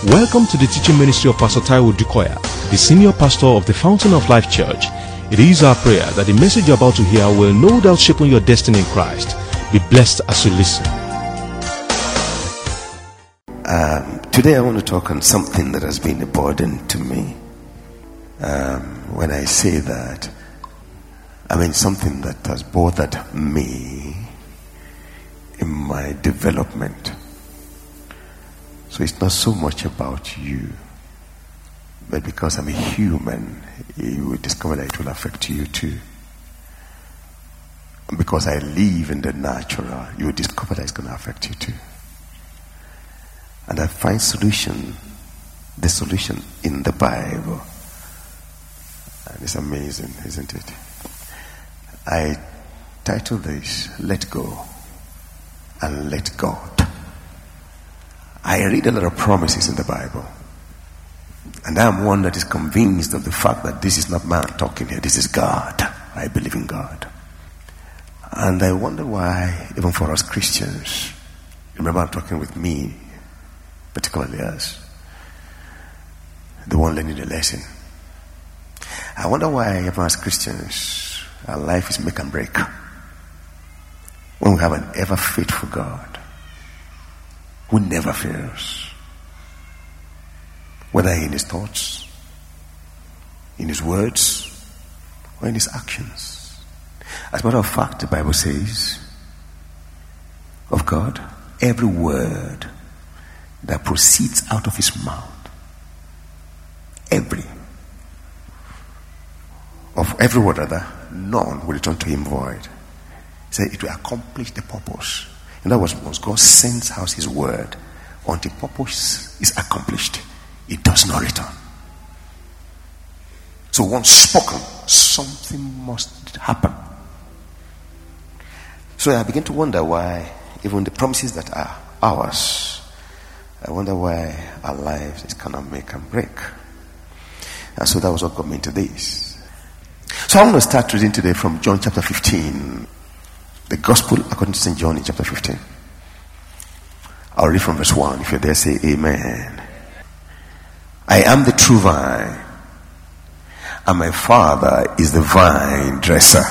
Welcome to the teaching ministry of Pastor Taiwo Dukoya, the senior pastor of the Fountain of Life Church. It is our prayer that the message you're about to hear will no doubt shape your destiny in Christ. Be blessed as you listen. Today I want to talk on something that has been a burden to me. When I say that, I mean something that has bothered me in my development. So it's not so much about you, but because I'm a human, you will discover that it will affect you too. And because I live in the natural, you will discover that it's going to affect you too. And I find the solution in the Bible. And it's amazing, isn't it? I title this, Let Go and Let God. I read a lot of promises in the Bible. And I'm one that is convinced of the fact that this is not man talking here. This is God. I believe in God. And I wonder why, even for us Christians, remember I'm talking with me, particularly us, the one learning the lesson. I wonder why, even as Christians, our life is make and break. When we have an ever faithful God who never fails, whether in his thoughts, in his words, or in his actions. As a matter of fact, the Bible says of God, every word that proceeds out of his mouth, every word rather, none will return to him void. He said it will accomplish the purpose. In other words, once God sends out his word, until purpose is accomplished, it does not return. So once spoken, something must happen. So I begin to wonder why, even the promises that are ours, I wonder why our lives is kind of make and break. And so that was what got me into this. So I'm going to start reading today from John chapter 15. The Gospel according to St. John in chapter 15. I'll read from verse 1. If you're there, say amen. I am the true vine, and my Father is the vine dresser.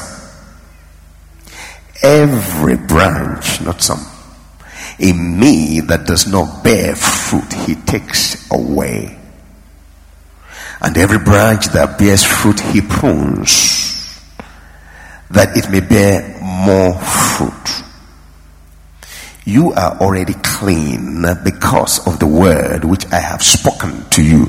Every branch, not some, in me that does not bear fruit, he takes away. And every branch that bears fruit, he prunes, that it may bear more fruit. You are already clean because of the word which I have spoken to you.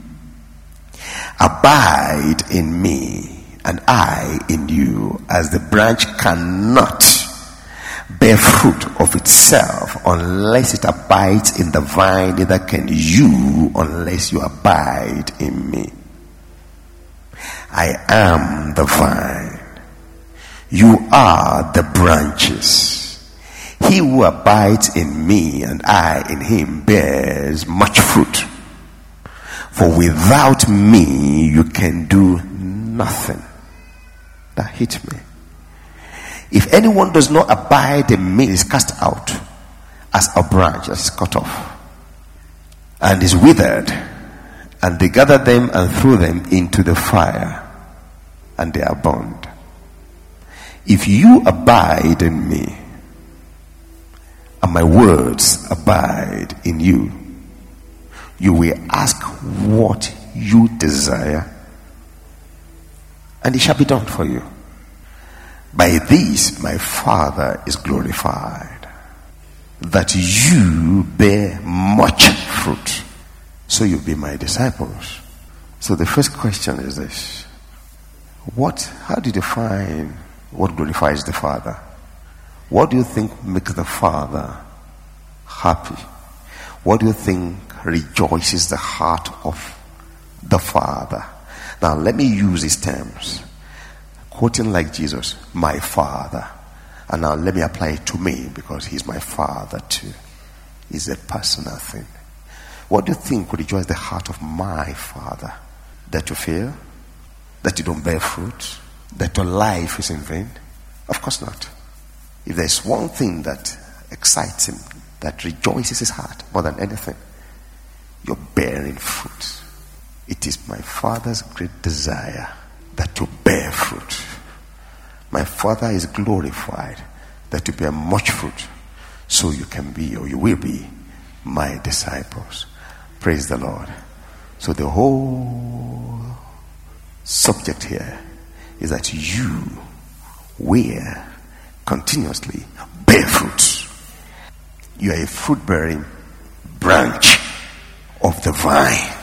Abide in me, and I in you, as the branch cannot bear fruit of itself unless it abides in the vine, neither can you unless you abide in me. I am the vine. You are the branches. He who abides in me and I in him bears much fruit. For without me you can do nothing. That hit me. If anyone does not abide in me, is cast out as a branch that is cut off and is withered, and they gather them and throw them into the fire, and they are burned. If you abide in me, and my words abide in you, you will ask what you desire, and it shall be done for you. By this my Father is glorified, that you bear much fruit, so you'll be my disciples. So the first question is this: how do you define what glorifies the Father? What do you think makes the Father happy? What do you think rejoices the heart of the Father? Now let me use these terms, quoting like Jesus, my Father. And now let me apply it to me, because he's my Father too. It's a personal thing. What do you think would rejoice the heart of my Father? That you fail? That you don't bear fruit? That your life is in vain? Of course not. If there's one thing that excites him, that rejoices his heart more than anything, You're bearing fruit. It is my Father's great desire that you bear fruit. My Father is glorified that you bear much fruit, so you can be, or you will be, my disciples. Praise the Lord. So the whole subject here is that you will continuously bear fruit. You are a fruit-bearing branch of the vine.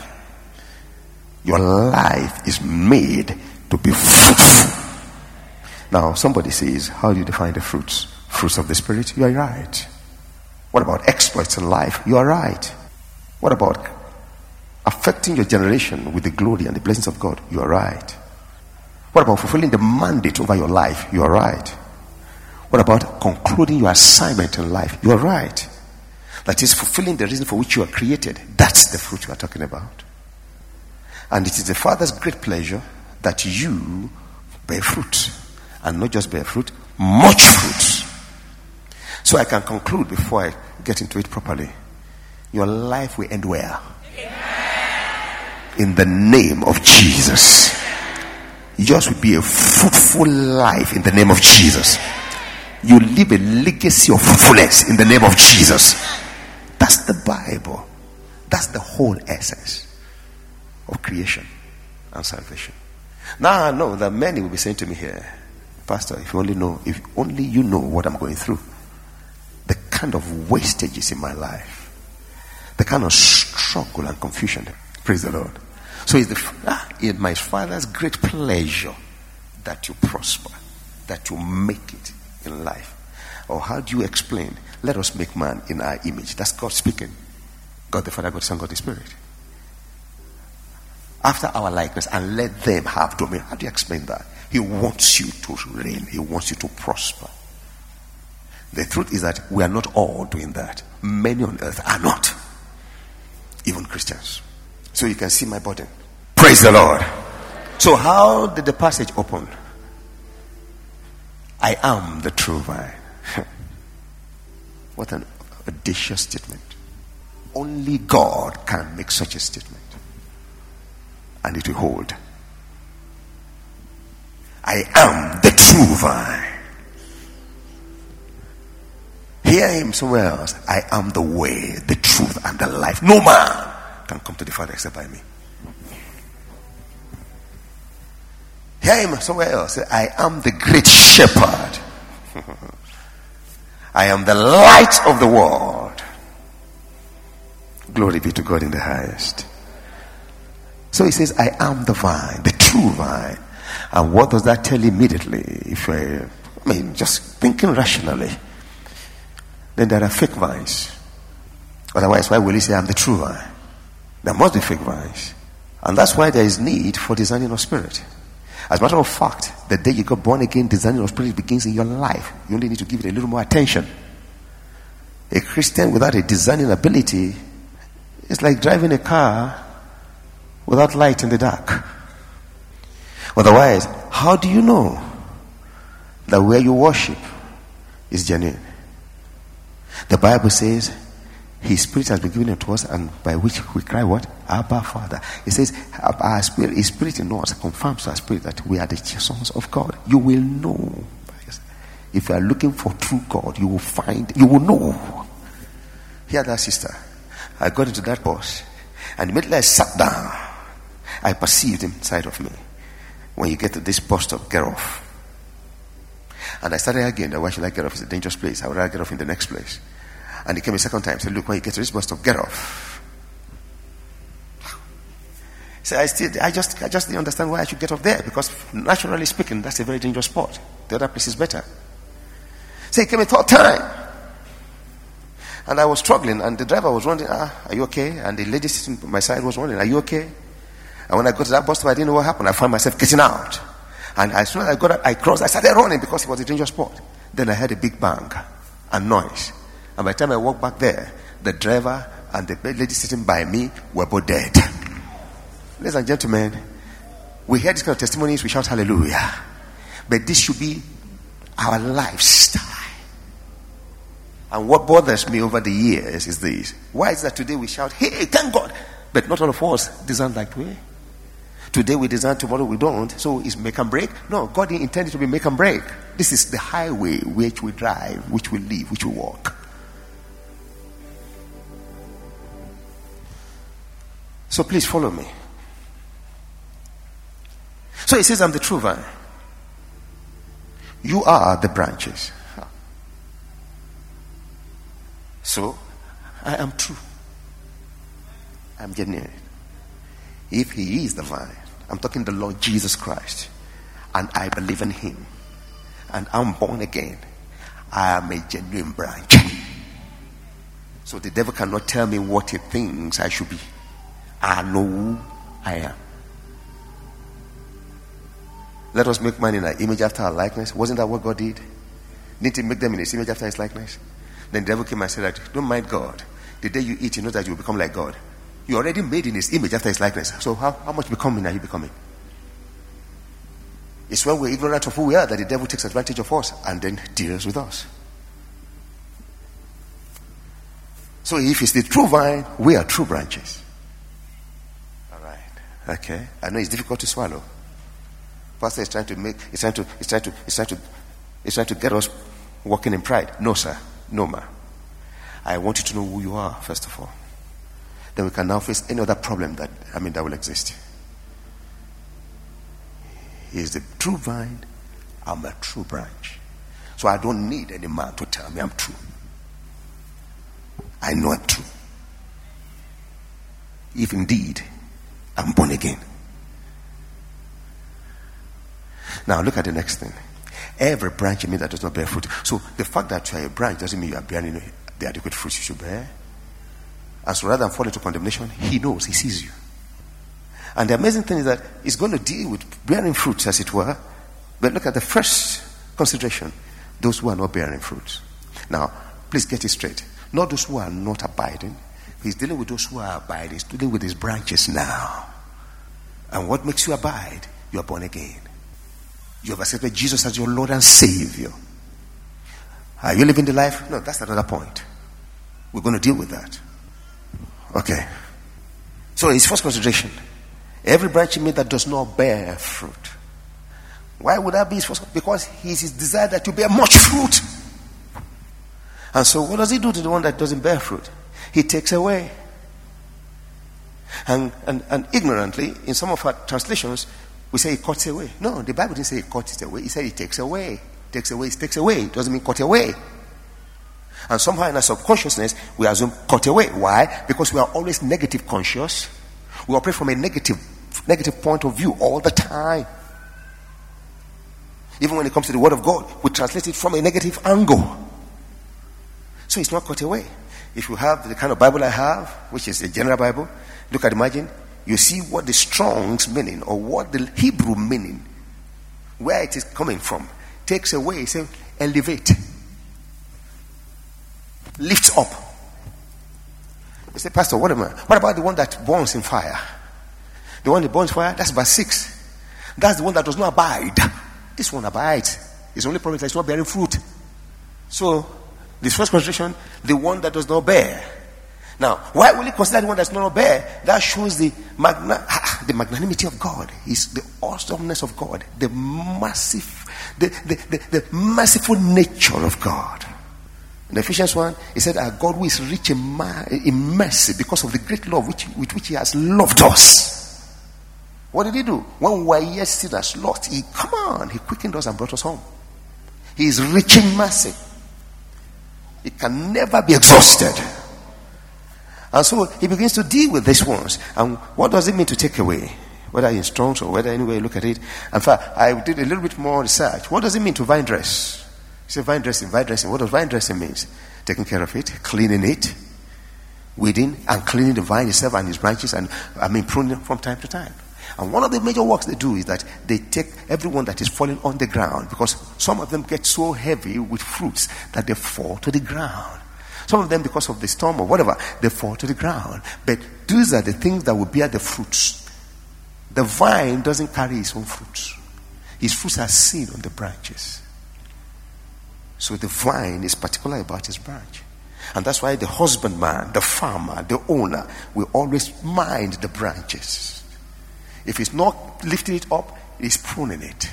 Your life is made to be fruitful. Now, somebody says, how do you define the fruits? Fruits of the Spirit? You are right. What about exploits in life? You are right. What about affecting your generation with the glory and the blessings of God? You are right. What about fulfilling the mandate over your life? You are right. What about concluding your assignment in life? You are right. That is fulfilling the reason for which you are created. That's the fruit you are talking about. And it is the Father's great pleasure that you bear fruit. And not just bear fruit, much fruit. So I can conclude before I get into it properly. Your life will end well. In the name of Jesus. Yours will be a fruitful life in the name of Jesus. You live a legacy of fruitfulness in the name of Jesus. That's the Bible. That's the whole essence of creation and salvation. Now I know that many will be saying to me here, Pastor, if only you know what I'm going through, the kind of wastages in my life, the kind of struggle and confusion. Praise the Lord. So it's my Father's great pleasure that you prosper, that you make it in life. Or how do you explain? Let us make man in our image. That's God speaking. God the Father, God the Son, God the Spirit. After our likeness, and let them have dominion. How do you explain that? He wants you to reign. He wants you to prosper. The truth is that we are not all doing that. Many on earth are not. Even Christians. So you can see my burden. Praise the Lord. So how did the passage open? I am the true vine. What an audacious statement. Only God can make such a statement. And it will hold. I am the true vine. Hear him somewhere else. I am the way, the truth, and the life. No man can come to the Father except by me. Hear him somewhere else. I am the great shepherd. I am the light of the world. Glory be to God in the highest. So he says, I am the vine, the true vine. And what does that tell immediately? Just thinking rationally. Then there are fake vines. Otherwise, why will he say I'm the true vine? There must be fake vines. And that's why there is need for discerning of spirit. As a matter of fact, the day you got born again, discerning of spirit begins in your life. You only need to give it a little more attention. A Christian without a discerning ability is like driving a car without light in the dark. Otherwise, how do you know that where you worship is genuine? The Bible says his spirit has been given to us, and by which we cry what? Abba, Father. It says our spirit, his spirit in us confirms our spirit that we are the sons of God. You will know. If you are looking for true God, you will know. Hear that, sister. I got into that bus, and immediately I sat down, I perceived him inside of me. When you get to this bus stop, get off. And I started again, why should I get off? It's a dangerous place. I would rather get off in the next place. And he came a second time, said, look, when you get to this bus stop, get off. So I just didn't understand why I should get off there, because naturally speaking, that's a very dangerous spot. The other place is better. So he came a third time. And I was struggling, and the driver was wondering, are you okay? And the lady sitting by my side was wondering, are you okay? And when I got to that bus stop, I didn't know what happened. I found myself getting out. And as soon as I got out, I crossed. I started running because it was a dangerous spot. Then I heard a big bang and noise. And by the time I walked back there, the driver and the lady sitting by me were both dead. Ladies and gentlemen, we hear this kind of testimonies, we shout hallelujah. But this should be our lifestyle. And what bothers me over the years is this. Why is that today we shout, hey, thank God. But not all of us design that way. Today we design, tomorrow we don't. So it's make and break? No, God intended to be make and break. This is the highway which we drive, which we live, which we walk. So please follow me. So he says, I'm the true vine. You are the branches. So I am true. I'm getting it. If he is the vine, I'm talking the Lord Jesus Christ, and I believe in him, and I'm born again, I am a genuine branch. So the devil cannot tell me what he thinks I should be. I know who I am. Let us make man in our image after our likeness. Wasn't that what God did? Didn't he make them in his image after his likeness? Then the devil came and said that, don't mind God. The day you eat, you know that you will become like God. You already made in his image after his likeness. So how much becoming are you becoming? It's when we're ignorant of who we are that the devil takes advantage of us and then deals with us. So if it's the true vine, we are true branches. All right. Okay. I know it's difficult to swallow. Pastor is trying to get us walking in pride. No, sir. No, ma. I want you to know who you are, first of all. Then we can now face any other problem that will exist. He is the true vine. I'm a true branch. So I don't need any man to tell me I'm true. I know I'm true. If indeed I'm born again. Now look at the next thing. Every branch in me that does not bear fruit. So the fact that you are a branch doesn't mean you are bearing the adequate fruits you should bear. And so rather than fall into condemnation, he knows, he sees you. And the amazing thing is that he's going to deal with bearing fruits, as it were. But look at the first consideration. Those who are not bearing fruits. Now, please get it straight. Not those who are not abiding. He's dealing with those who are abiding. He's dealing with his branches now. And what makes you abide? You are born again. You have accepted Jesus as your Lord and Savior. Are you living the life? No, that's another point. We're going to deal with that. Okay. So his first consideration. Every branch in me that does not bear fruit. Why would that be his first? Because it's his desire that you bear much fruit. And so what does he do to the one that doesn't bear fruit? He takes away. And ignorantly, in some of our translations, we say he cuts away. No, the Bible didn't say he cuts it away. He said he takes away. Takes away, takes away. It doesn't mean cut away. And somehow in our subconsciousness, we assume cut away. Why? Because we are always negative conscious. We operate from a negative point of view all the time. Even when it comes to the Word of God, we translate it from a negative angle. So it's not cut away. If you have the kind of Bible I have, which is a general Bible, look at the margin, you see what the Strong's meaning or what the Hebrew meaning, where it is coming from, takes away, say, elevate, lifts up. You say, Pastor, what about the one that burns in fire? The one that burns fire, that's verse 6. That's the one that does not abide. This one abides. It's only problem is that it's not bearing fruit. So, this first consideration, the one that does not bear. Now, why will he consider the one that does not bear? That shows the magnanimity of God. It's the awesomeness of God. The merciful nature of God. In Ephesians 1, he said, our God who is rich in mercy because of the great love with which he has loved us. What did he do? When we were yet sinners, lost, he quickened us and brought us home. He is rich in mercy. It can never be exhausted. And so he begins to deal with these ones. And what does it mean to take away? Whether in Strong's or whether anyway you look at it. In fact, I did a little bit more research. What does it mean to vine dress? You say vine dressing. What does vine dressing mean? Taking care of it, cleaning it, weeding and cleaning the vine itself and its branches, and pruning them from time to time. And one of the major works they do is that they take everyone that is falling on the ground, because some of them get so heavy with fruits that they fall to the ground. Some of them, because of the storm or whatever, they fall to the ground. But these are the things that will bear the fruits. The vine doesn't carry its own fruits. His fruits are seen on the branches. So the vine is particular about his branch. And that's why the husbandman, the farmer, the owner will always mind the branches. If he's not lifting it up, he's pruning it,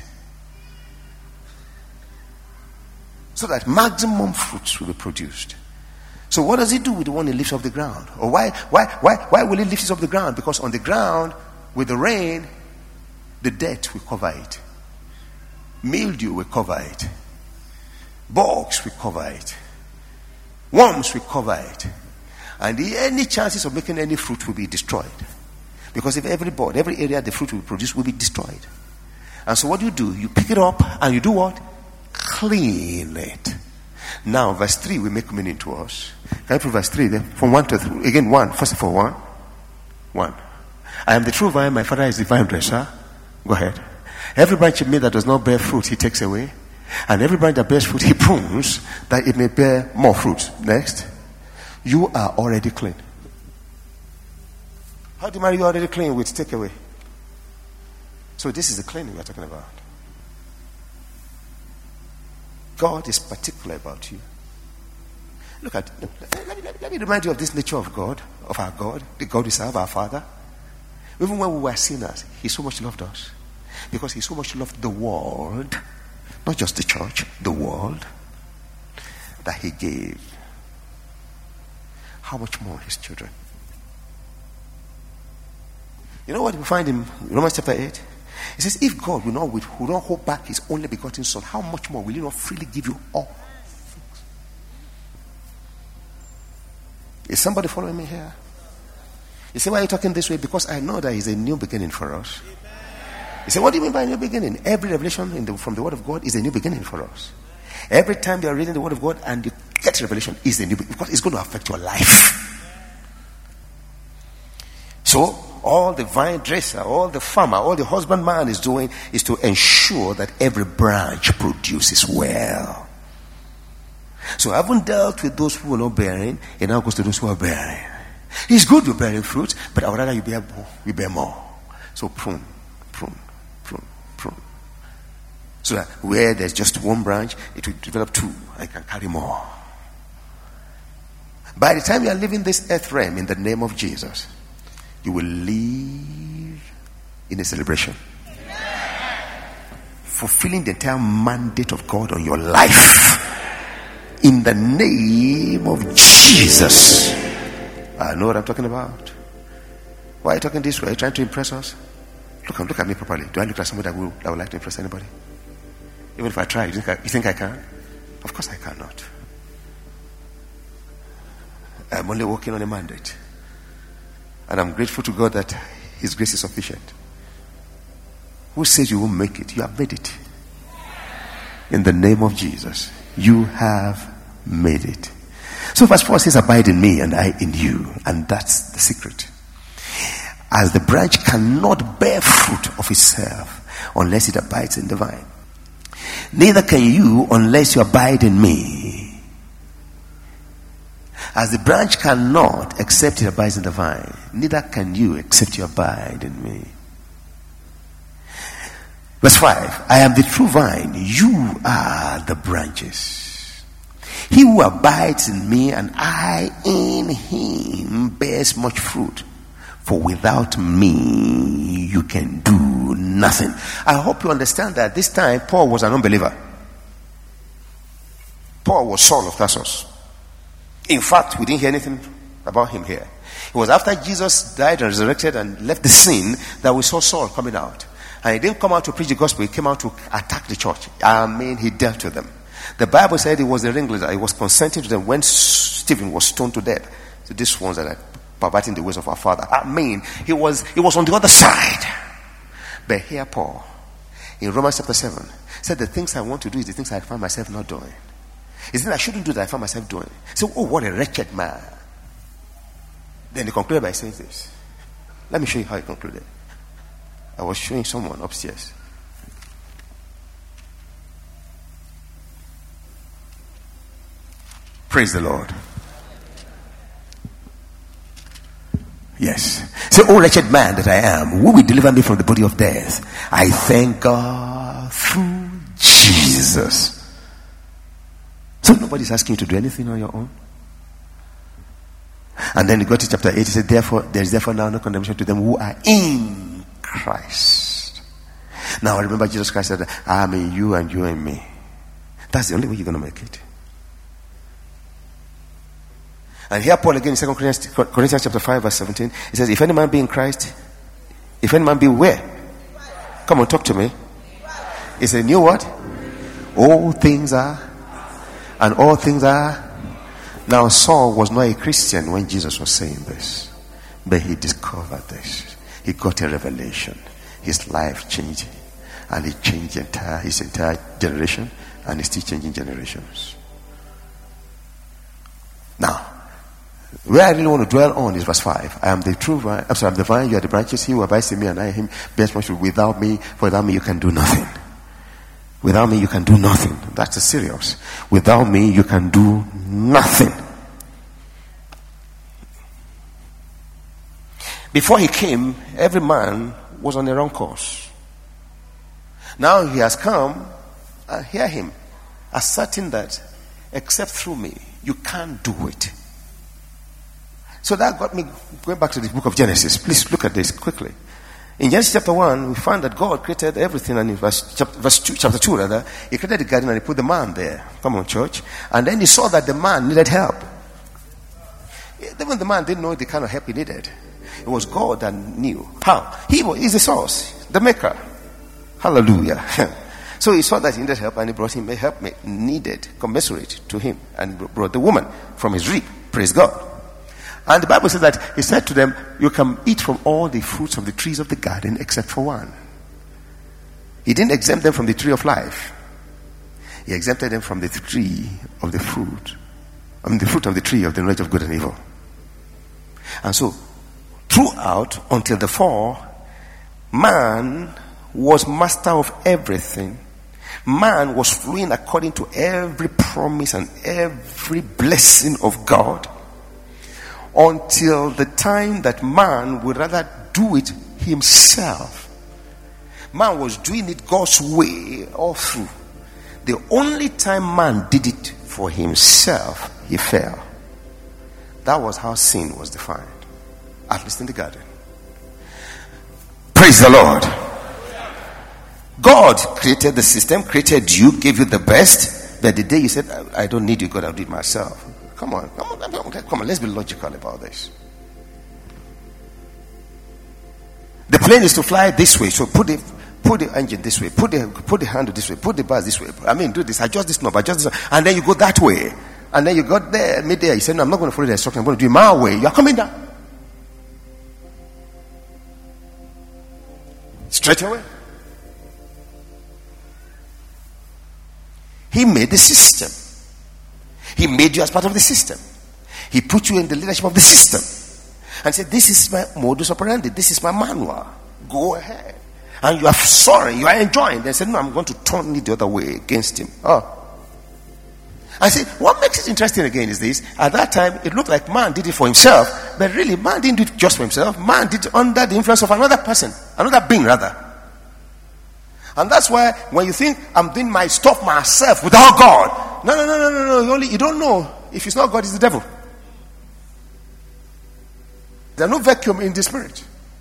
so that maximum fruits will be produced. So what does he do with the one he lifts off the ground? Or why will he lift it off the ground? Because on the ground, with the rain, the dirt will cover it. Mildew will cover it. Bugs will cover it. Worms will cover it. And any chances of making any fruit will be destroyed. Because if every area the fruit will produce will be destroyed. And so what do? You pick it up and you do what? Clean it. Now verse 3 will make meaning to us. Can I prove verse 3 then? From 1 to 3. Again 1. First of all 1. I am the true vine, my Father is the vine dresser. Go ahead. Every branch in me that does not bear fruit, he takes away. And every branch that bears fruit, he prunes, that it may bear more fruit. Next. You are already clean. How do you marry you already clean with take away? So this is the cleaning we are talking about. God is particular about you. Let me remind you of this nature of God, of our God, the God we serve, our Father. Even when we were sinners, He so much loved us. Because He so much loved the world, not just the church, the world, that He gave. How much more His children? You know what we find in Romans chapter 8? It says, if God will not hold back His only begotten Son, how much more will He not freely give you all things? Is somebody following me here? You say, why are you talking this way? Because I know that is a new beginning for us. You say, what do you mean by new beginning? Every revelation from the Word of God is a new beginning for us. Every time you are reading the Word of God and you get revelation, is a new beginning, because it's going to affect your life. So, all the vine dresser, all the farmer, all the husbandman is doing is to ensure that every branch produces well. So, I haven't dealt with those who are not bearing, it now goes to those who are bearing. It's good you're bearing fruit, but I would rather you bear more. So, prune. So that where there's just one branch, it will develop two. I can carry more. By the time you are leaving this earth realm in the name of Jesus, you will live in a celebration. Fulfilling the entire mandate of God on your life. In the name of Jesus. I know what I'm talking about. Why are you talking this way? Are you trying to impress us? Look at me properly. Do I look like somebody that would like to impress anybody? Even if I try, you think I can? Of course I cannot. I'm only working on a mandate. And I'm grateful to God that His grace is sufficient. Who says you won't make it? You have made it. In the name of Jesus, you have made it. So verse 4 says, abide in me and I in you. And that's the secret. As the branch cannot bear fruit of itself unless it abides in the vine, neither can you unless you abide in me. As the branch cannot except it abides in the vine, neither can you except you abide in me. Verse 5, I am the true vine, you are the branches. He who abides in me and I in him bears much fruit. For without me, you can do nothing. I hope you understand that this time Paul was an unbeliever. Paul was Saul of Tarsus. In fact, we didn't hear anything about him here. It was after Jesus died and resurrected and left the scene that we saw Saul coming out. And he didn't come out to preach the gospel, he came out to attack the church. He dealt with them. The Bible said he was the ringleader. He was consenting to them when Stephen was stoned to death. So these ones are like perverting the ways of our Father. He was on the other side. But here Paul, in Romans chapter 7, said the things I want to do is the things I find myself not doing. It's things I shouldn't do that I find myself doing. So, what a wretched man. Then he concluded by saying this. Let me show you how he concluded. I was showing someone upstairs. Praise the Lord. Yes. Say, oh wretched man that I am, who will deliver me from the body of death? I thank God through Jesus. So nobody's asking you to do anything on your own. And then you go to chapter 8, he said, therefore, there is therefore now no condemnation to them who are in Christ. Now remember, Jesus Christ said, I am in you and you in me. That's the only way you're going to make it. And here Paul again in 2 Corinthians chapter 5 verse 17, he says, if any man be in Christ, if any man be where? Come on, talk to me. He said, new what? All things are, and all things are. Now Saul was not a Christian when Jesus was saying this, but he discovered this. He got a revelation. His life changed, and he changed his entire generation, and he's still changing generations. Now, where I really want to dwell on is verse 5. I am the true vine. I'm the vine, you are the branches. He who abides in me and I in him bears much fruit. Without me, you can do nothing. Without me, you can do nothing. That's serious. Without me, you can do nothing. Before he came, every man was on the wrong course. Now he has come, and hear him, asserting that except through me, you can't do it. So that got me going back to the book of Genesis. Please look at this quickly. In Genesis chapter 1, we find that God created everything, and in chapter 2, he created the garden and he put the man there. Come on, church. And then he saw that the man needed help. Even the man didn't know the kind of help he needed. It was God that knew. How? He is the source, the maker. Hallelujah. So he saw that he needed help, and he brought him a help needed, commensurate to him, and brought the woman from his rib. Praise God. And the Bible says that he said to them, you can eat from all the fruits of the trees of the garden except for one. He didn't exempt them from the tree of life. He exempted them from the tree of the fruit. The fruit of the tree of the knowledge of good and evil. And so, throughout, until the fall, man was master of everything. Man was flowing according to every promise and every blessing of God. Until the time that man would rather do it himself. Man was doing it God's way all through. The only time man did it for himself, he fell. That was how sin was defined. At least in the garden. Praise the Lord. God created the system, created you, gave you the best. But the day you said, I don't need you, God, I'll do it myself. Come on, let's be logical about this. The plane is to fly this way, so put the engine this way, put the handle this way, put the bars this way. Do this, adjust this knob, adjust this, and then you go that way. And then you got there, mid-there, you said, no, I'm not going to follow the instruction, I'm going to do it my way. You are coming down. Straight away. He made the system. He made you as part of the system. He put you in the leadership of the system. And said, this is my modus operandi. This is my manual. Go ahead. And you are sorry. You are enjoying. They said, no, I'm going to turn it the other way against him. I said, what makes it interesting again is this. At that time, it looked like man did it for himself. But really, man didn't do it just for himself. Man did it under the influence of another person. Another being, rather. And that's why when you think I'm doing my stuff myself without God. No. You don't know. If it's not God, it's the devil. There's no vacuum in the spirit.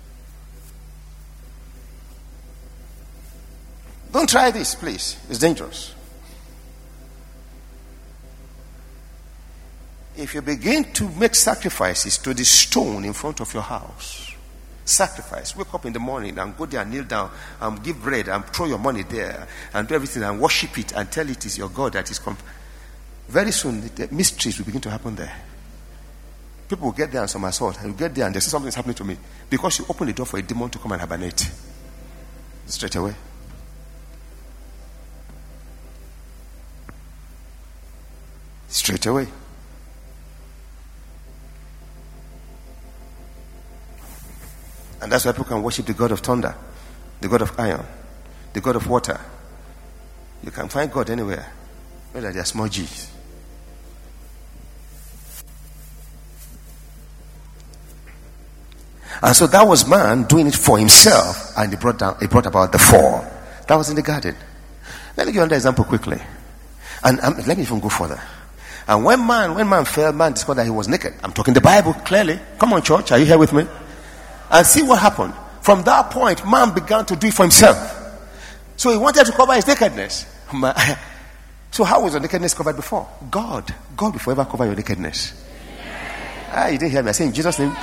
Don't try this, please. It's dangerous. If you begin to make sacrifices to the stone in front of your house, sacrifice, wake up in the morning and go there and kneel down and give bread and throw your money there and do everything and worship it and tell it is your God that is very soon the mysteries will begin to happen there. People will get there and some assault, and you get there and they say something is happening to me because you open the door for a demon to come and hibernate straight away. Straight away. And that's why people can worship the God of thunder, the God of iron, the God of water. You can find God anywhere, whether they are small G's. And so that was man doing it for himself, and he brought about the fall. That was in the garden. Let me give you another example quickly. And let me even go further. And when man fell, man discovered that he was naked. I'm talking the Bible clearly. Come on, church, are you here with me? And see what happened. From that point, man began to do it for himself. So he wanted to cover his nakedness. So how was your nakedness covered before? God will forever cover your nakedness. You didn't hear me. I say in Jesus' name.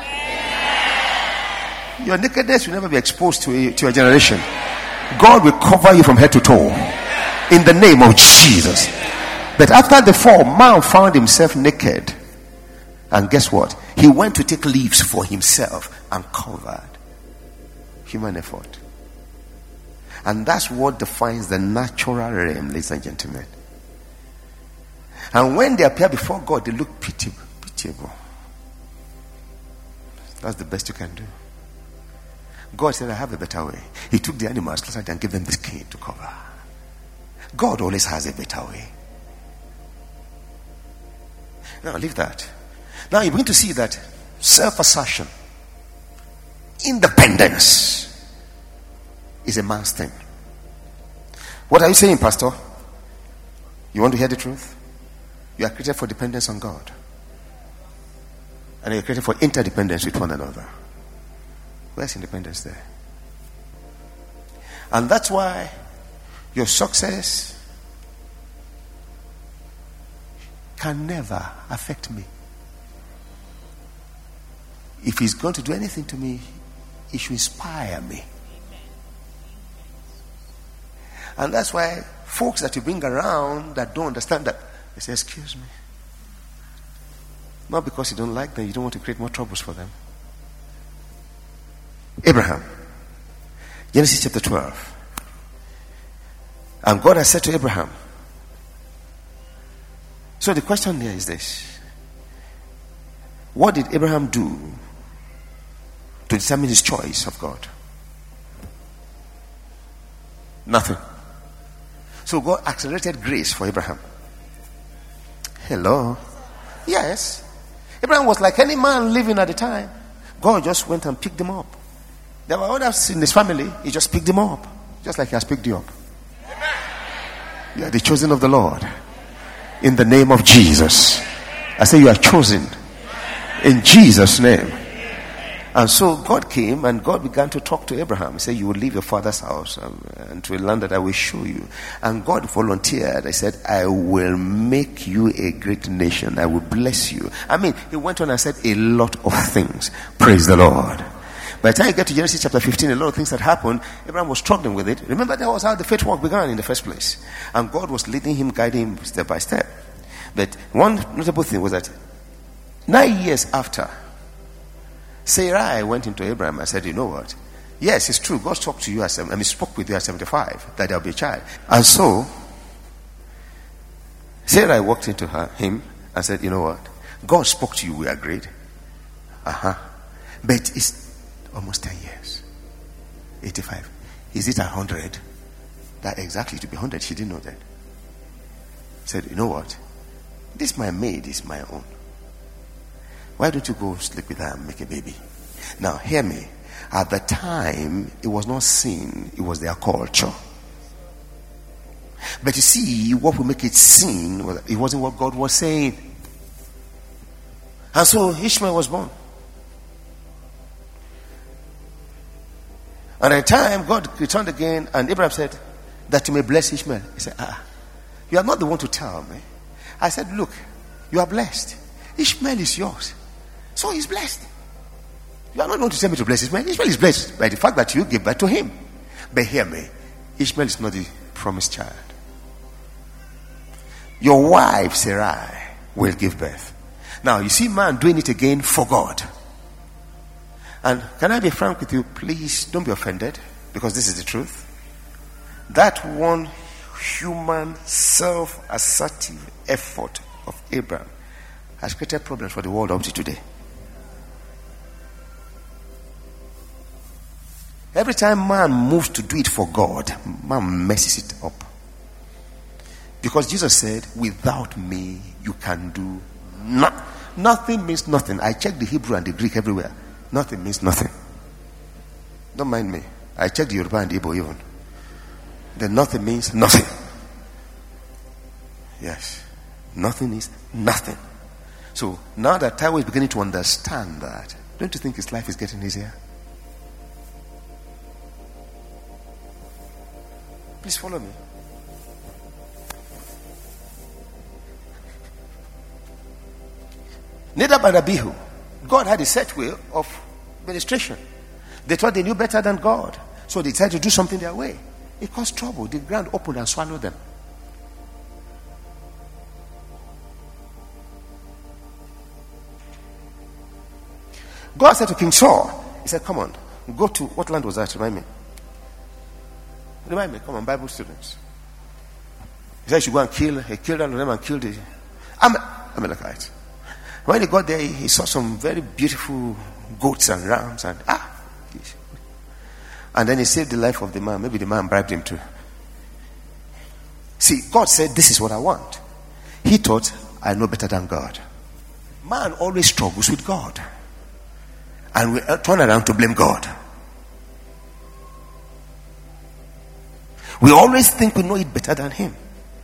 Your nakedness will never be exposed to your generation. God will cover you from head to toe. In the name of Jesus. But after the fall, man found himself naked. And guess what? He went to take leaves for himself and covered. Human effort. And that's what defines the natural realm, ladies and gentlemen. And when they appear before God, they look pitiable. That's the best you can do. God said, I have a better way. He took the animals, slaughtered and gave them the skin to cover. God always has a better way. Now, leave that. Now you're going to see that self-assertion, independence, is a man's thing. What are you saying, Pastor? You want to hear the truth? You are created for dependence on God. And you're created for interdependence with one another. Where's independence there? And that's why your success can never affect me. If he's going to do anything to me, it should inspire me. And that's why folks that you bring around that don't understand that, they say, excuse me. Not because you don't like them, you don't want to create more troubles for them. Abraham, Genesis chapter 12. And God has said to Abraham. So the question here is this: what did Abraham do to determine his choice of God? Nothing. So God accelerated grace for Abraham. Hello? Yes. Abraham was like any man living at the time. God just went and picked him up. There were others in his family. He just picked him up. Just like he has picked you up. You are the chosen of the Lord. In the name of Jesus. I say you are chosen. In Jesus' name. And so God came and God began to talk to Abraham. He said, you will leave your father's house and to a land that I will show you. And God volunteered. I said, I will make you a great nation. I will bless you. I mean, he went on and said a lot of things. Praise the Lord. By the time you get to Genesis chapter 15, a lot of things that happened, Abraham was struggling with it. Remember, that was how the faith walk began in the first place. And God was leading him, guiding him step by step. But one notable thing was that 9 years after, Sarai went into Abraham and said, you know what? Yes, it's true. God spoke to you spoke with you at 75 that there will be a child. And so, Sarai walked into him and said, you know what? God spoke to you, we agreed. But it's almost 10 years. 85. Is it 100? That exactly to be 100. She didn't know that. Said, you know what? This my maid is my own. Why don't you go sleep with her and make a baby? Now, hear me. At the time, it was not sin. It was their culture. But you see, what will make it sin, it wasn't what God was saying. And so, Ishmael was born. And in time, God returned again, and Abraham said, that you may bless Ishmael. He said, you are not the one to tell me. I said, look, you are blessed. Ishmael is yours. So he's blessed. You are not going to tell me to bless Ishmael. Ishmael is blessed by the fact that you gave birth to him. But hear me, Ishmael is not the promised child. Your wife, Sarai, will give birth. Now, you see man doing it again for God. And can I be frank with you? Please don't be offended, because this is the truth. That one human self-assertive effort of Abraham has created problems for the world up to today. Every time man moves to do it for God, man messes it up. Because Jesus said, without me, you can do nothing. Nothing means nothing. I checked the Hebrew and the Greek everywhere. Nothing means nothing. Don't mind me. I checked the Yoruba and the Igbo even. Then nothing means nothing. Yes. Nothing is nothing. So now that Taiwo is beginning to understand that, don't you think his life is getting easier? Please follow me. Nadab and Abihu, God had a set way of administration. They thought they knew better than God, so they decided to do something their way. It caused trouble. The ground opened and swallowed them. God said to King Saul, he said, come on, go to, what land was that? Remind me, come on, Bible students. He said, you should go and kill, he killed all of them and killed the Amalekite. When he got there, he saw some very beautiful goats and rams and then he saved the life of the man. Maybe the man bribed him too. See, God said, this is what I want. He thought, I know better than God. Man always struggles with God. And we turn around to blame God. We always think we know it better than him.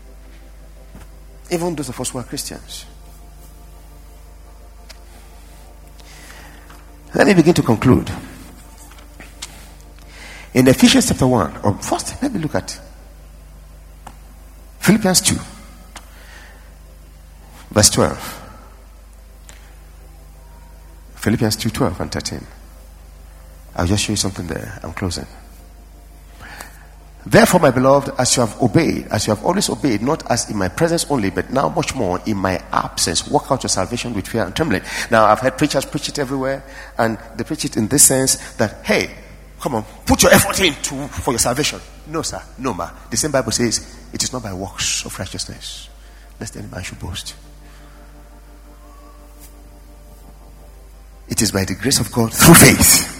Even those of us who are Christians. Let me begin to conclude. In Ephesians chapter 1, or first, let me look at Philippians 2, verse 12. Philippians 2, 12 and 13. I'll just show you something there. I'm closing. Therefore, my beloved, as you have always obeyed, not as in my presence only, but now much more in my absence, work out your salvation with fear and trembling. Now, I've heard preachers preach it everywhere, and they preach it in this sense that, hey, come on, put your effort in for your salvation. No, sir. No, ma. The same Bible says, it is not by works of righteousness, lest any man should boast. It is by the grace of God through faith.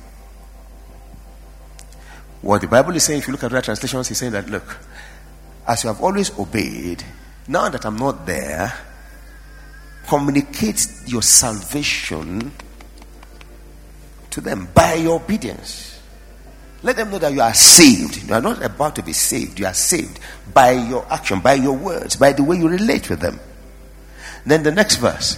What the Bible is saying, if you look at other translations, he's saying that, look, as you have always obeyed, now that I'm not there, communicate your salvation to them by your obedience. Let them know that you are saved. You are not about to be saved. You are saved by your action, by your words, by the way you relate with them. Then the next verse.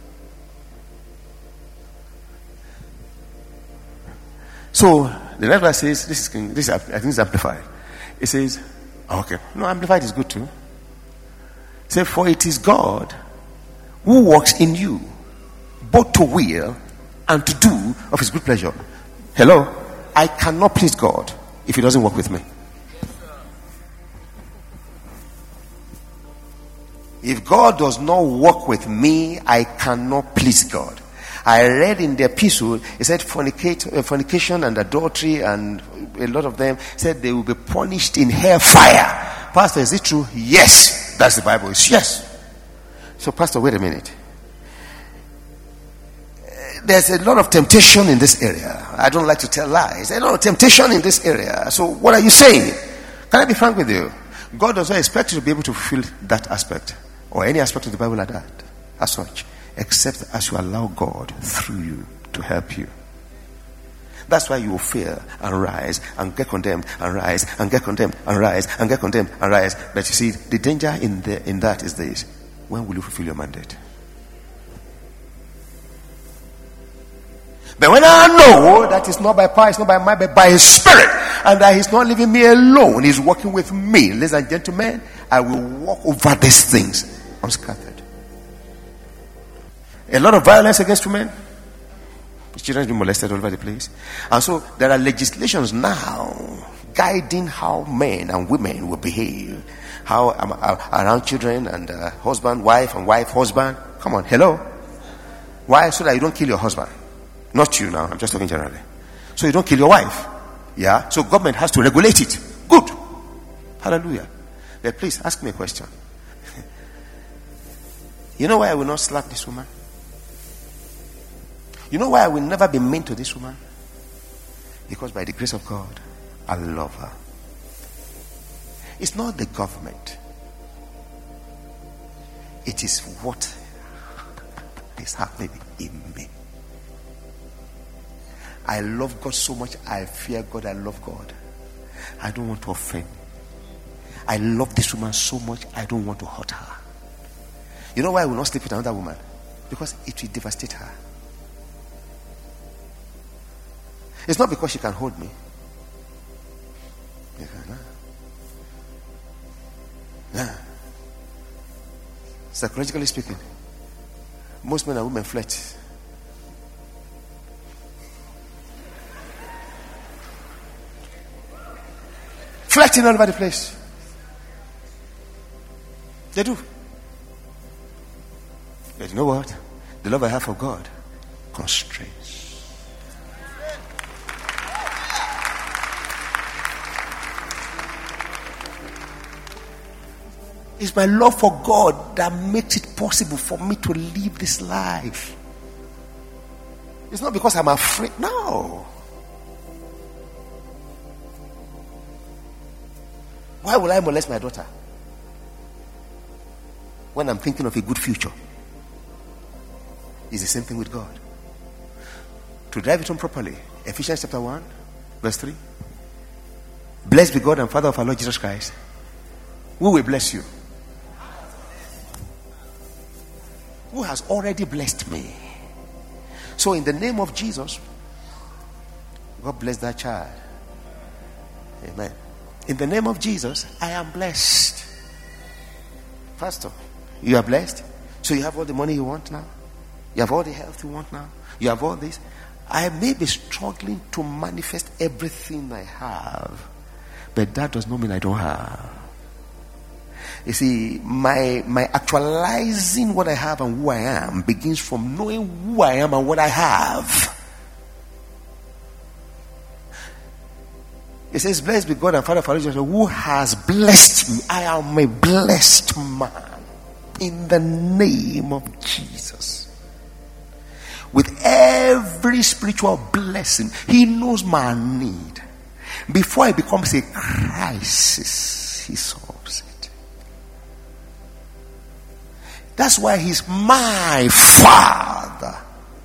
So the next verse says, this I think is amplified. It says, okay, no, amplified is good too. Say, for it is God who works in you, both to will and to do of his good pleasure. Hello? I cannot please God if he doesn't work with me. If God does not work with me, I cannot please God. I read in the epistle, it said fornication and adultery, and a lot of them said they will be punished in hellfire. Pastor, is it true? Yes. That's the Bible. It's yes. So, Pastor, wait a minute. There's a lot of temptation in this area. I don't like to tell lies. There's a lot of temptation in this area. So, what are you saying? Can I be frank with you? God does not expect you to be able to fulfill that aspect or any aspect of the Bible like that, as such, except as you allow God through you to help you. That's why you will fail and rise and get condemned and rise and get condemned and rise and get condemned and rise. But you see, the danger in that is this: when will you fulfill your mandate? But when I know that it's not by power, it's not by might, but by his spirit, and that he's not leaving me alone, he's working with me, ladies and gentlemen, I will walk over these things unscattered. A lot of violence against women. Children being molested all over the place. And so there are legislations now guiding how men and women will behave. How around children and husband, wife, and wife, husband. Come on, hello? Why? So that you don't kill your husband. Not you now, I'm just talking generally. So you don't kill your wife. Yeah? So government has to regulate it. Good. Hallelujah. But please, ask me a question. You know why I will not slap this woman? You know why I will never be mean to this woman? Because by the grace of God, I love her. It's not the government. It is what is happening in me. I love God so much. I fear God. I love God. I don't want to offend. I love this woman so much. I don't want to hurt her. You know why I will not sleep with another woman? Because it will devastate her. It's not because she can hold me. Nah. Psychologically speaking, most men and women flirt. Flirting all over the place. They do. But you know what? The love I have for God constrains. It's my love for God that makes it possible for me to live this life. It's not because I'm afraid. No. Why will I molest my daughter when I'm thinking of a good future? It's the same thing with God. To drive it home properly, Ephesians chapter 1, verse 3. Blessed be God and Father of our Lord Jesus Christ. Who will bless you? Who has already blessed me. So in the name of Jesus, God bless that child. Amen. In the name of Jesus, I am blessed. Pastor, you are blessed? So you have all the money you want now? You have all the health you want now? You have all this? I may be struggling to manifest everything I have, but that does not mean I don't have. You see, my actualizing what I have and who I am begins from knowing who I am and what I have. It says, blessed be God and Father of our Lord Jesus Christ, who has blessed me. I am a blessed man in the name of Jesus. With every spiritual blessing, he knows my need. Before it becomes a crisis, he solves it. That's why he's my Father.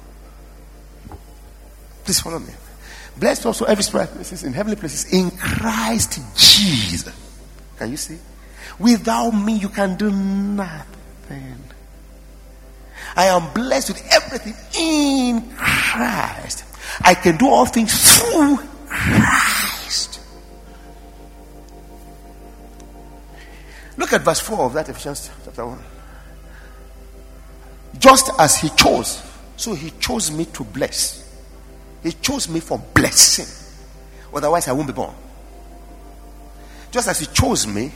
Please follow me. Blessed also every spiritual places in heavenly places in Christ Jesus. Can you see? Without me, you can do nothing. I am blessed with everything in Christ. I can do all things through Christ. Look at verse 4 of that Ephesians chapter 1. Just as he chose, so he chose me to bless. He chose me for blessing. Otherwise, I won't be born. Just as he chose me.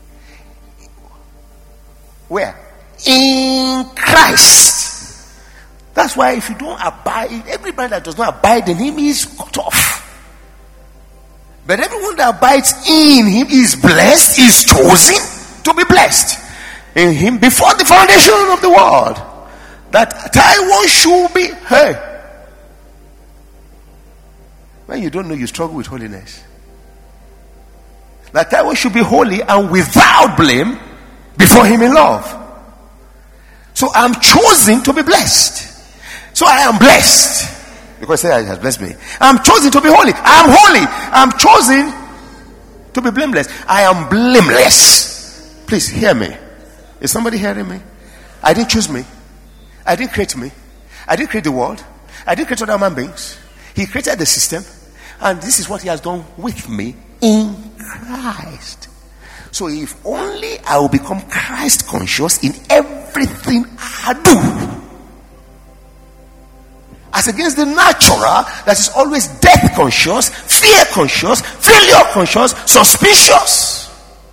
Where? In Christ. That's why if you don't abide, everybody that does not abide in him is cut off. But everyone that abides in him is blessed, is chosen to be blessed in him before the foundation of the world. That Taiwan should be heard. When you don't know, you struggle with holiness. That Taiwan should be holy and without blame before him in love. So I'm chosen to be blessed. So I am blessed. Because he has blessed me. I'm chosen to be holy. I'm holy. I'm chosen to be blameless. I am blameless. Please hear me. Is somebody hearing me? I didn't choose me. I didn't create me. I didn't create the world. I didn't create other human beings. He created the system. And this is what he has done with me in Christ. So if only I will become Christ conscious in everything I do. As against the natural that is always death conscious, fear conscious, failure conscious, suspicious.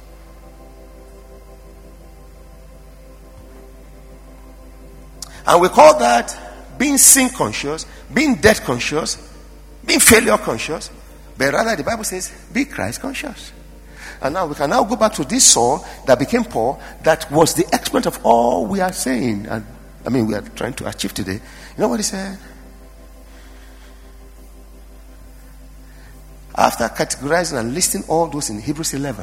And we call that being sin conscious, being death conscious, being failure conscious. But rather the Bible says be Christ conscious. And now we can now go back to this Saul that became Paul, that was the exponent of all we are saying. And we are trying to achieve today. You know what he said? After categorizing and listing all those in Hebrews 11,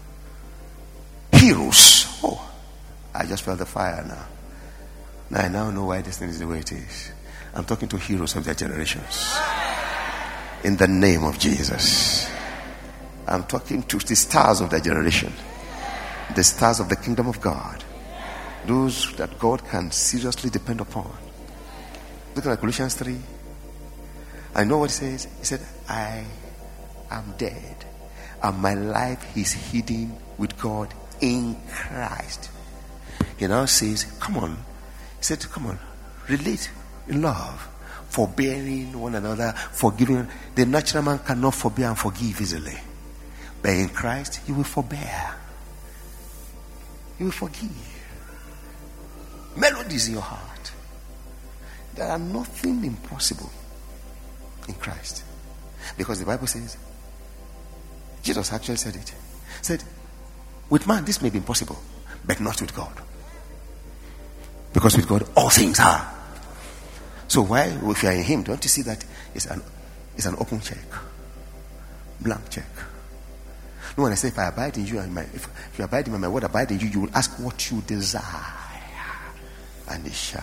heroes. Oh, I just felt the fire now. Now I now know why this thing is the way it is. I'm talking to heroes of their generations. In the name of Jesus. I'm talking to the stars of their generation. The stars of the kingdom of God. Those that God can seriously depend upon. Look at Colossians 3. I know what it says. He said, I am dead, and my life is hidden with God in Christ. He now says, come on. He said, come on, relate in love, forbearing one another, forgiving. The natural man cannot forbear and forgive easily. But in Christ, he will forbear. He will forgive. Melodies in your heart. There are nothing impossible in Christ. Because the Bible says, Jesus actually said it. Said, with man this may be impossible, but not with God. Because with God all things are. So why, if you are in him, don't you see that it's an open check, blank check? No, when I say if I abide in you and if you abide in my word abide in you, you will ask what you desire, and it shall.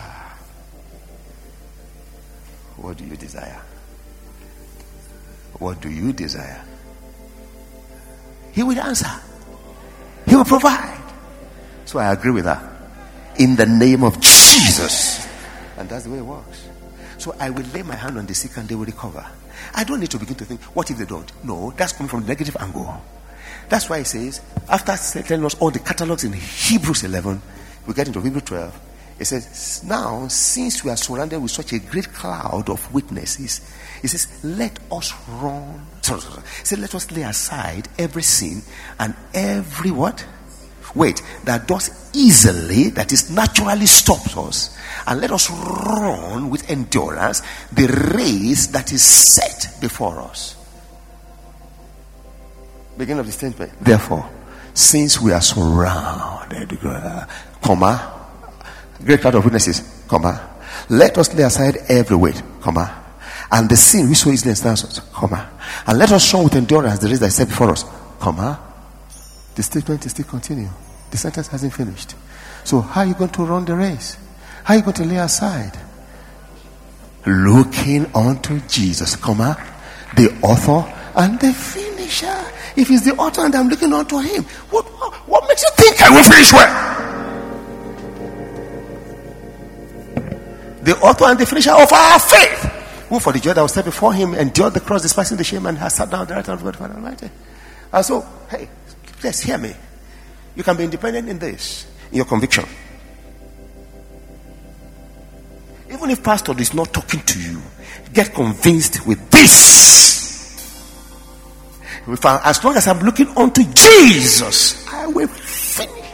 What do you desire? What do you desire? He will answer. He will provide. So I agree with her. In the name of Jesus. And that's the way it works. So I will lay my hand on the sick and they will recover. I don't need to begin to think, what if they don't? No, that's coming from the negative angle. That's why it says, after telling us all the catalogs in Hebrews 11, we get into Hebrews 12. It says, now, since we are surrounded with such a great cloud of witnesses, it says, let us run. It says, let us lay aside every sin and every what? Wait, that does easily, that is naturally stops us. And let us run with endurance the race that is set before us. Beginning of the statement. Therefore, since we are surrounded, great cloud of witnesses, let us lay aside every weight, and the sin which so easily ensnares us, and let us run with endurance the race that is set before us, The statement is still continuing. The sentence hasn't finished. So how are you going to run the race? How are you going to lay aside? Looking unto Jesus, the author and the finisher. If he's the author and I'm looking unto him, what makes you think I will finish well? The author and the finisher of our faith, who for the joy that was set before him endured the cross, despising the shame, and has sat down at the right hand of God Father Almighty. And so, hey, please hear me. You can be independent in this, in your conviction. Even if pastor is not talking to you, get convinced with this. As long as I'm looking unto Jesus, I will finish.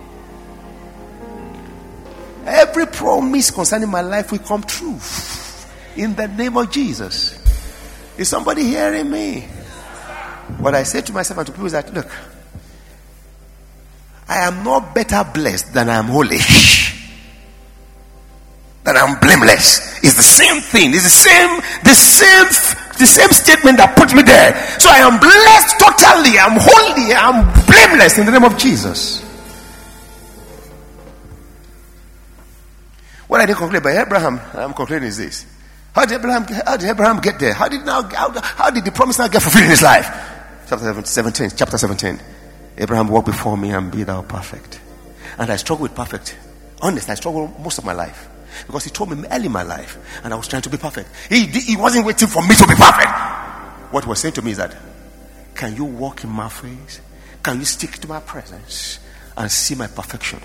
Every promise concerning my life will come true. In the name of Jesus. Is somebody hearing me? What I say to myself and to people is that, look, I am not better blessed than I am holy. Than I am blameless. It's the same thing. It's the same statement that put me there. So I am blessed totally. I'm holy. I'm blameless in the name of Jesus. What I did conclude by Abraham, I'm concluding is this. How did Abraham get there? How did the promise now get fulfilled in his life? Chapter 17. Abraham, walk before me and be thou perfect. And I struggle with perfect. Honest, I struggle most of my life. Because he told me early in my life, and I was trying to be perfect. He wasn't waiting for me to be perfect. What he was saying to me is that, can you walk in my face? Can you stick to my presence and see my perfection?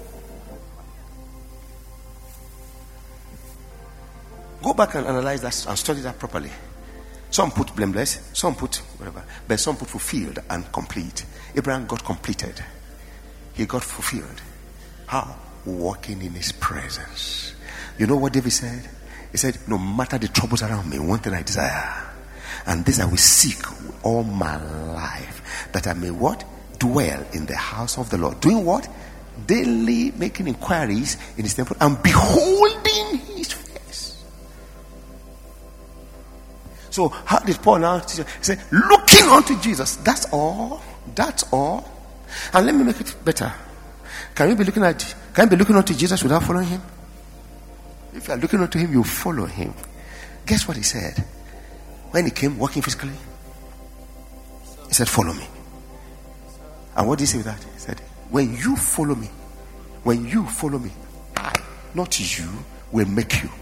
Go back and analyze that and study that properly. Some put blameless, some put whatever, but some put fulfilled and complete. Abraham got completed. He got fulfilled. How? Walking in his presence. You know what David said? He said, no matter the troubles around me, one thing I desire, and this I will seek all my life, that I may what? Dwell in the house of the Lord. Doing what? Daily making inquiries in his temple and beholding his face. So how did Paul now teach us? He said, looking unto Jesus. That's all. That's all. And let me make it better. Can you be looking unto Jesus without following him? If you are looking unto him, you follow him. Guess what he said? When he came walking physically, he said, follow me. And what did he say with that? He said, when you follow me, When you follow me, I, not you, will make you.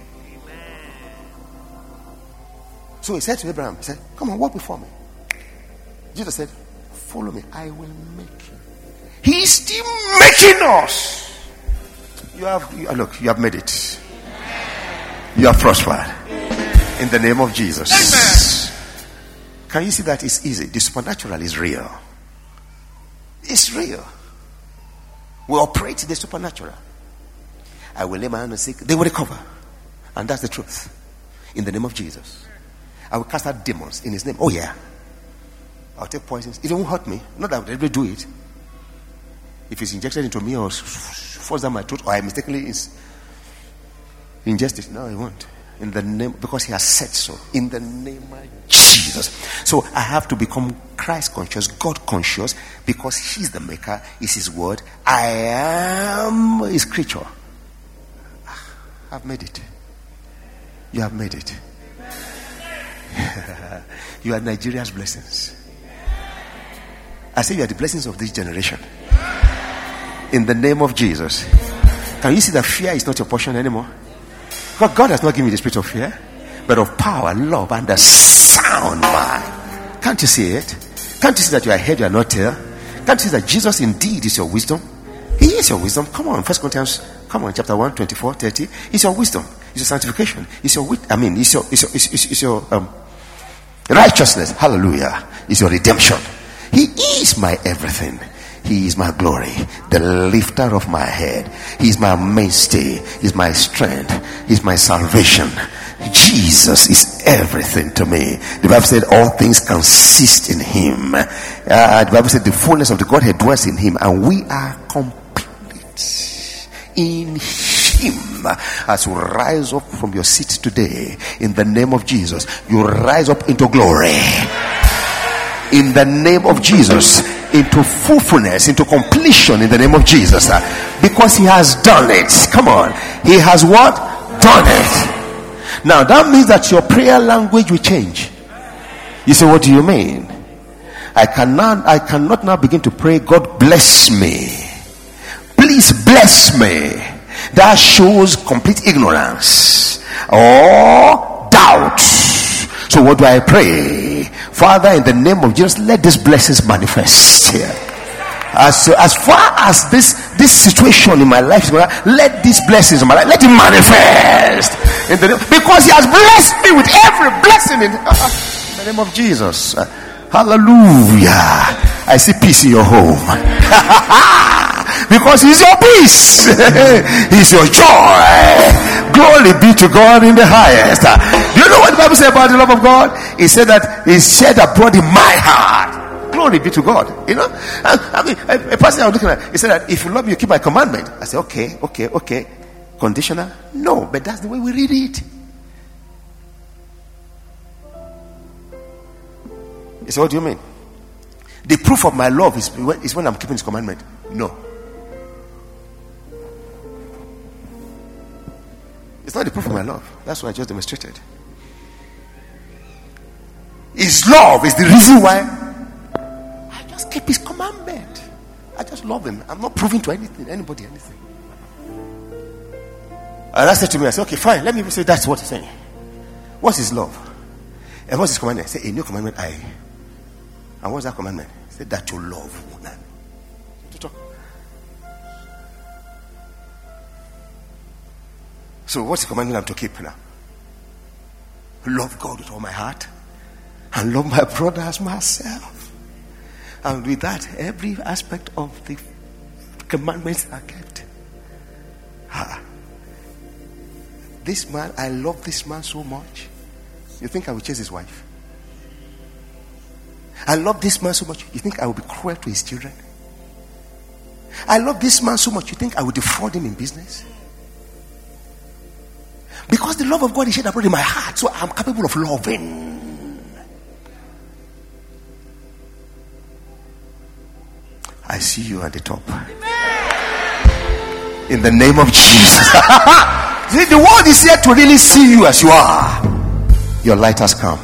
So he said to Abraham, he said, come on, walk before me. Jesus said, follow me, I will make you. He's still making us. You have made it. You have prospered. In the name of Jesus. Amen. Can you see that it's easy? The supernatural is real. It's real. We operate in the supernatural. I will lay my hand on the sick, they will recover. And that's the truth. In the name of Jesus. I will cast out demons in his name. Oh yeah. I'll take poisons. It won't hurt me. Not that I would ever do it. If it's injected into me or forced down my throat, or I mistakenly ingest it, no, it won't. In the name, because he has said so. In the name of Jesus. So I have to become Christ conscious, God conscious, because he's the maker, it's his word. I am his creature. I've made it. You have made it. You are Nigeria's blessings. I say you are the blessings of this generation. In the name of Jesus. Can you see that fear is not your portion anymore? Because God has not given you the spirit of fear, but of power, love, and a sound mind. Can't you see it? Can't you see that you are head, you are not tail? Can't you see that Jesus indeed is your wisdom? He is your wisdom. Come on, 1 Corinthians, chapter 1, 24, 30. It's your wisdom. It's your sanctification. It's your righteousness. Hallelujah. It's your redemption. He is my everything. He is my glory, the lifter of my head. He is my mainstay. He is my strength. He is my salvation. Jesus is everything to me. The Bible said all things consist in him. The Bible said the fullness of the Godhead dwells in him, and we are complete in him. As you rise up from your seat today, in the name of Jesus, you rise up into glory. In the name of Jesus, into fruitfulness, into completion, in the name of Jesus, because he has done it. Come on, he has what? Done it. Now that means that your prayer language will change. You say, what do you mean? I cannot now begin to pray, God bless me, please bless me. That shows complete ignorance or doubt. So what do I pray? Father, in the name of Jesus, let these blessings manifest here. As far as this situation in my life is going, let these blessings in my life, let it manifest in the name, because he has blessed me with every blessing in the name of Jesus. Hallelujah. I see peace in your home. Because he's your peace. He's your joy. Glory be to God in the highest. Do you know what the Bible says about the love of God? It said that it's shed abroad in my heart. Glory be to God. You know, I mean, a person I was looking at, he said that if you love me, you keep my commandment. I said, okay. Conditional? No, but that's the way we read it. He said, what do you mean? The proof of my love is when I'm keeping his commandment. No. It's not the proof of my love. That's what I just demonstrated. His love is the reason why I just keep his commandment. I just love him. I'm not proving to anybody anything. And I said to me, I said, okay, fine. Let me say that's what he's saying. What's his love? And what's his commandment? Say, a new commandment and what's that commandment? Say that you love one another. So what's the commandment I'm to keep now? Love God with all my heart and love my brother as myself. And with that, every aspect of the commandments are kept. This man, I love this man so much. You think I will chase his wife? I love this man so much. You think I will be cruel to his children? I love this man so much. You think I will defraud him in business? Because the love of God is shed abroad in my heart, so I'm capable of loving. I see you at the top. In the name of Jesus. See, the world is here to really see you as you are. Your light has come.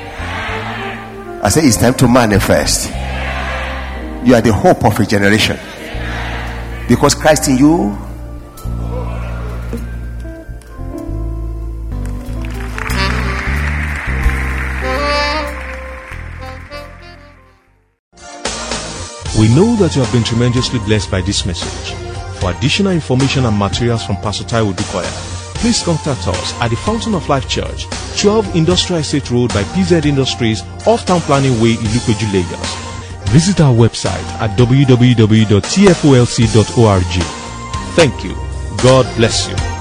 I say it's time to manifest. You are the hope of a generation. Because Christ in you We know that you have been tremendously blessed by this message. For additional information and materials from Pastor Taiwo Odukoya, please contact us at the Fountain of Life Church, 12 Industrial Estate Road by PZ Industries, off Town Planning Way, Ilupeju, Lagos. Visit our website at www.tfolc.org. Thank you. God bless you.